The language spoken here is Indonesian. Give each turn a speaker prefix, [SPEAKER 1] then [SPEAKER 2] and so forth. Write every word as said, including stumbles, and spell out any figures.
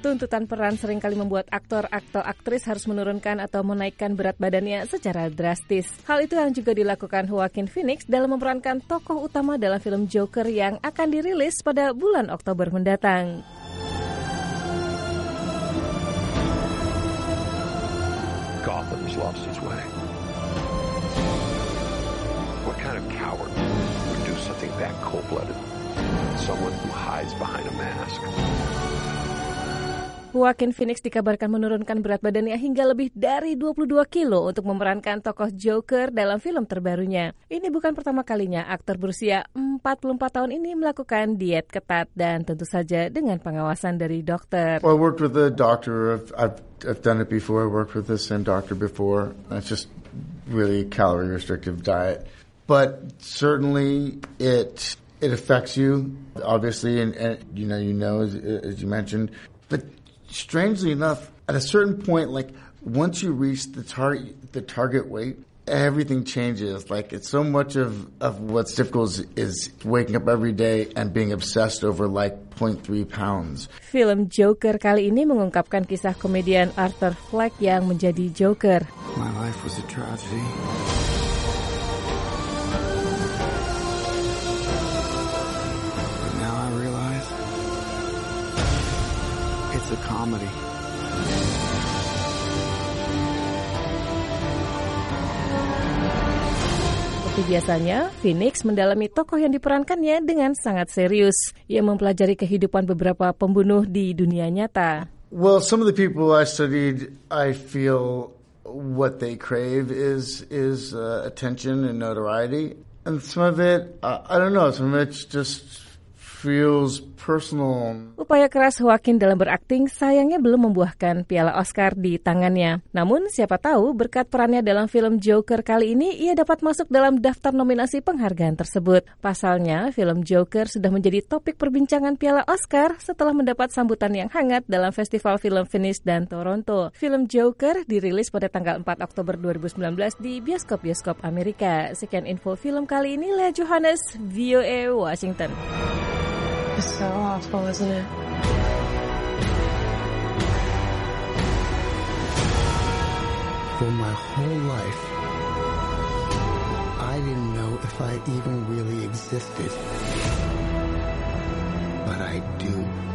[SPEAKER 1] Tuntutan peran seringkali membuat aktor atau aktris harus menurunkan atau menaikkan berat badannya secara drastis. Hal itu yang juga dilakukan Joaquin Phoenix dalam memerankan tokoh utama dalam film Joker yang akan dirilis pada bulan Oktober mendatang.
[SPEAKER 2] Gotham's lost its way. What kind of coward would do something that cold-blooded? Someone who hides behind a mask.
[SPEAKER 1] Joaquin Phoenix dikabarkan menurunkan berat badannya hingga lebih dari dua puluh dua kilo untuk memerankan tokoh Joker dalam film terbarunya. Ini bukan pertama kalinya aktor berusia empat puluh empat tahun ini melakukan diet ketat dan tentu saja dengan pengawasan dari dokter.
[SPEAKER 3] Well, I worked with a doctor. I've, I've, I've done it before. I worked with the same doctor before. It's just really a calorie restrictive diet. But certainly it it affects you, obviously, and, and you know, you know, as, as you mentioned. But strangely enough, at a certain point, like once you reach the target, the target weight, everything changes. Like it's so much of, of what's difficult is, is waking up every day and being obsessed over like zero point three pounds.
[SPEAKER 1] Film Joker kali ini mengungkapkan kisah komedian Arthur Fleck yang menjadi Joker.
[SPEAKER 4] My life was a tragedy. It's a comedy.
[SPEAKER 1] Seperti biasanya, Phoenix mendalami tokoh yang diperankannya dengan sangat serius. Ia mempelajari kehidupan beberapa pembunuh di dunia nyata.
[SPEAKER 3] Well, some of the people I studied, I feel what they crave is is uh, attention and notoriety, and some of it, uh, I don't know, some of it's just feels personal.
[SPEAKER 1] Upaya keras Joaquin dalam berakting sayangnya belum membuahkan piala Oscar di tangannya. Namun siapa tahu berkat perannya dalam film Joker kali ini ia dapat masuk dalam daftar nominasi penghargaan tersebut. Pasalnya, film Joker sudah menjadi topik perbincangan piala Oscar setelah mendapat sambutan yang hangat dalam Festival Film Venice dan Toronto. Film Joker dirilis pada tanggal empat Oktober dua ribu sembilan belas di bioskop-bioskop Amerika. Sekian info film kali ini, Lea Johannes, V O A Washington.
[SPEAKER 5] It's so awful, isn't it?
[SPEAKER 4] For my whole life, I didn't know if I even really existed. But I do.